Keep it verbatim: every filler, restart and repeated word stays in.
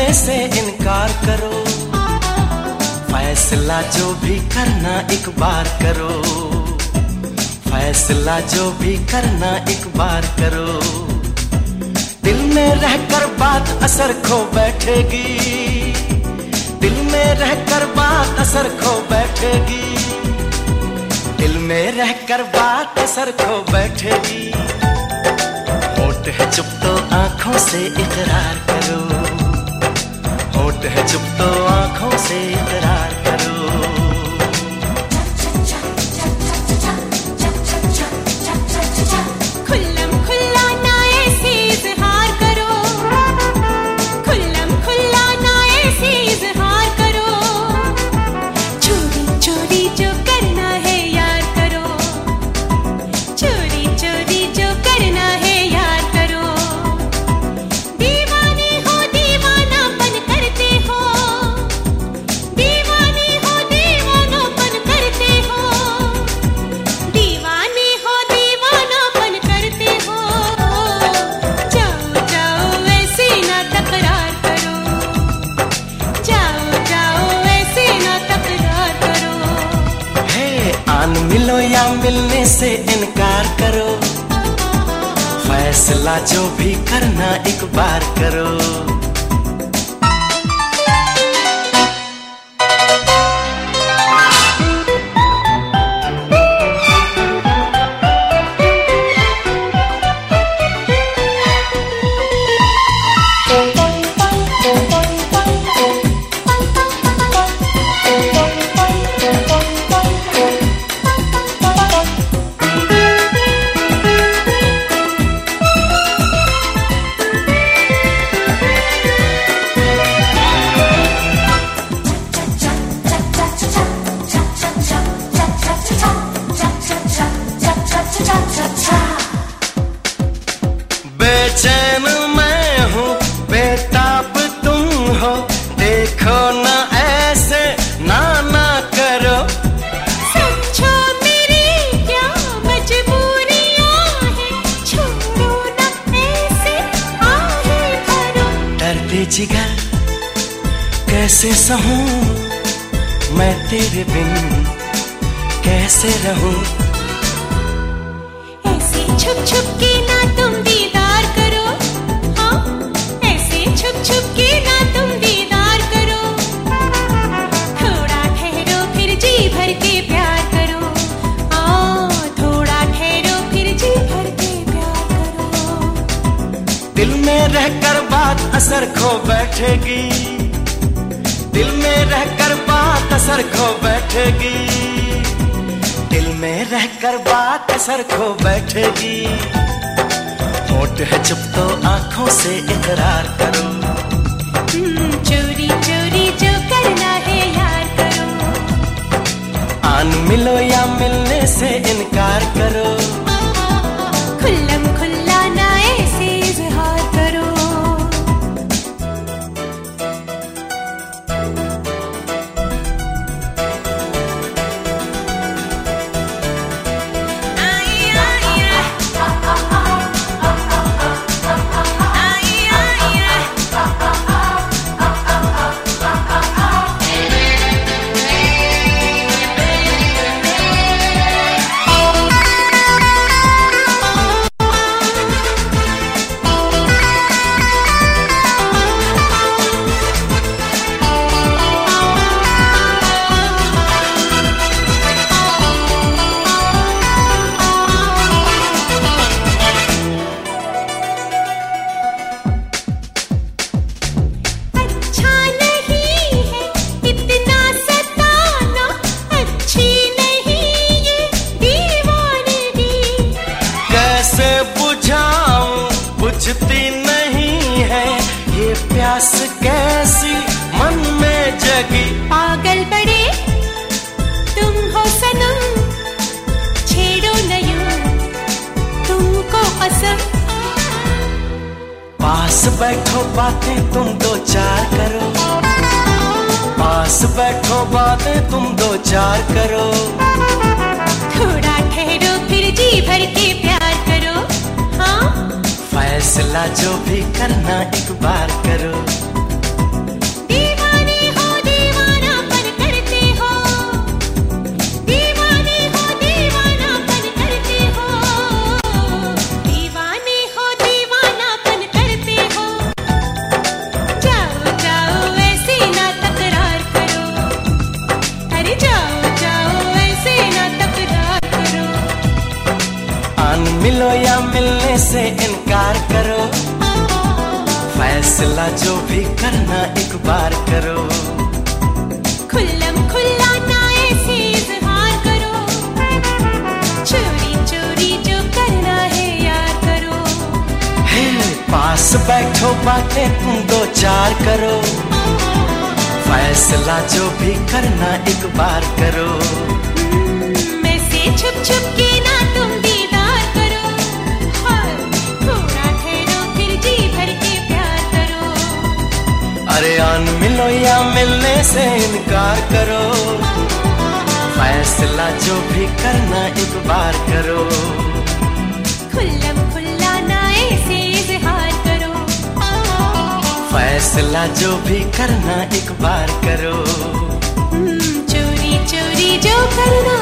मिलने से इनकार करो, फैसला जो भी करना एक बार करो, फैसला जो भी करना एक बार करो। दिल में रहकर बात असर खो बैठेगी, दिल में रहकर बात असर खो बैठेगी, दिल में रहकर बात असर खो बैठेगी। होठ है चुप तो आंखों से इकरार करो, होठ है चुप तो आंखों से इकरार करो। खुल्लम खुल्ला ना ऐसे इज़हार करो, खुल्लम खुल्ला ना ऐसे इज़हार करो। चोरी चोरी जो करना है यार करो, चोरी चोरी जो करना है यार करो। दीवाने हो दीवानापन करते हो, दीवाने हो दीवानापन करते हो, दीवाने हो दीवानापन करते हो। जाओ जाओ ऐसे ना तकरार करो, जाओ जाओ ऐसे ना तकरार करो। हे आन मिलो या मिलने से इनकार करो, फैसला जो भी करना एक बार करो। बेचैन मैं हूँ बेताब तुम हो, देखो ना ऐसे ना ना करो। समझो मेरी क्या मजबूरियां हैं, छोड़ो ना ऐसे आहें भरो। दर्द जिगर कैसे सहूं मैं तेरे बिन, कैसे रहूं। ऐसे छुप छुप के ना तुम दीदार करो, हाँ ऐसे छुप छुप के ना तुम दीदार करो। थोड़ा ठहरो फिर जी भर के प्यार करो, हाँ थोड़ा ठहरो फिर जी भर के प्यार करो। दिल में रहकर बात असर खो बैठेगी, दिल में रहकर बात असर खो बैठेगी, दिल में रहकर बात असर खो बैठेगी। होठ है चुप तो आंखों से इकरार करो, चोरी चोरी जो करना है यार करो। आन मिलो या मिलने से इनकार करो, खुल्लम खुल्ला ना ऐसे इज़हार करो। बुझती नहीं है ये प्यास कैसी मन में जगी। पागल बड़े तुम हो सनम, छेड़ो न यूं तुमको कसम। पास बैठो बातें तुम दो चार करो, पास बैठो बातें तुम दो चार करो। थोड़ा ठहरो फिर जी भर के प्यार करो, हाँ फैसला जो भी करना एक बार करो। करो, फैसला जो भी करना एक बार करो। खुल्लम खुल्ला ना ऐसे इज़हार करो, चोरी चोरी जो करना है यार करो। हे पास बैठो बातें तुम दो चार करो, फैसला जो भी करना एक बार करो। मैं से छुप छुप के ना तुम दीदार करो, हाँ, थोड़ा ठहरो फिर जी भर के प्यार करो। अरे आन मिलो या मिलने से इनकार करो, फैसला जो भी करना एक बार करो। खुल्लम खुल्ला ना ऐसे इज़हार करो, फैसला जो भी करना एक बार करो। चोरी चोरी जो करना